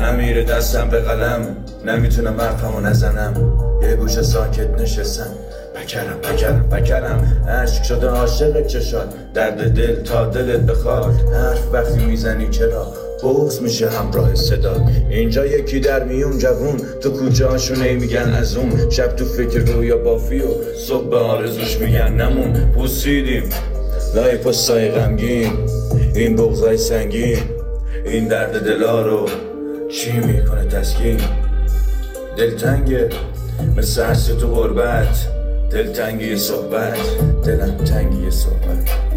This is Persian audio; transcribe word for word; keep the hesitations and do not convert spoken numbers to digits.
نمیره دستم به قلم، نمیتونم حرفمو نزنم، یه گوشه ساکت نشستم، پکرم پکرم پکرم، عشق شده عاشق چشات، درد دل تا دلت بخواد، حرف وقتی میزنی چرا بغض میشه همراه صدا. اینجا یکی در میون جوون، تو کوچه هاشون میگن از اون، شب تو فکر رویا بافی و صبح به آرزوش میگن نمون. پوسیدیم لای پستای غمگین، این بغضای سنگین، این درد دلا رو چی میکنه تسکین؟ دلتنگه مثل عرصه تو غربت، دلتنگی صحبت، دلم تنگی صحبت.